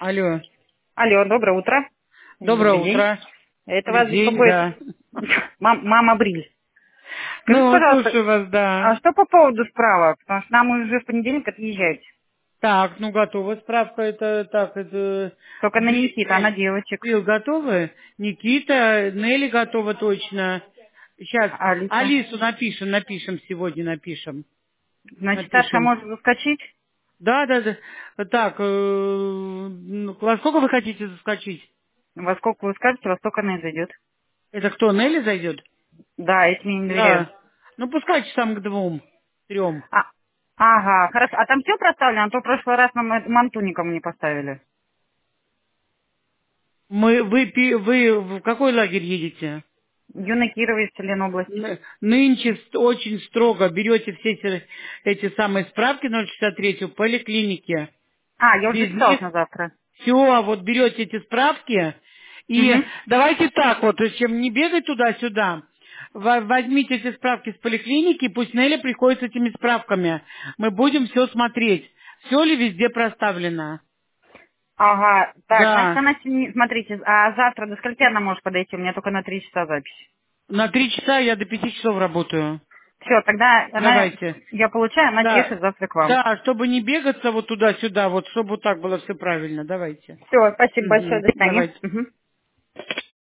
Алло. Алло, доброе утро. Или Доброе добрый день. утро. Это Или вас день, беспокоит да. мама Бриль. Скажите, Ну, пожалуйста, слушаю вас, да. а что по поводу справок? Потому что нам уже в понедельник отъезжать. Так, ну готова справка, это так, это Только на Никита, а на девочек. Брил готовы? Никита, Нелли готова точно. Сейчас А Алиса? Алису напишем сегодня, Значит, Саша напишем. может заскочить? Да, да, да. Так, ну, во сколько вы хотите заскочить? Во сколько вы скажете, во столько она и зайдет. Это кто, Нелли зайдет? Да, этим я не доверяю. Да. Ну, пускай часам к 2, 3. А, ага, хорошо. А там все проставлено? А то в прошлый раз нам манту никому не поставили. Вы в какой лагерь едете? Юна Кирова из Ленобласть. Нынче очень строго берете все эти самые справки 063 в поликлинике. А, я уже Без записалась них на завтра. все, вот берете эти справки. И Угу. давайте так вот, чем не бегать туда-сюда, возьмите эти справки с поликлиники, пусть Неля приходит с этими справками. Мы будем все смотреть, все ли везде проставлено. Ага, так, значит, Да. она, смотрите, а завтра до скольки она может подойти? У меня только на 3 часа запись. На 3 часа я до 5 часов работаю. Все, тогда Давайте. я получаю, она Да, чешет завтра к вам. да, чтобы не бегаться вот туда-сюда, вот чтобы вот так было все правильно. Давайте. Все, спасибо большое, Мгм. до свидания. Давайте. Мгм.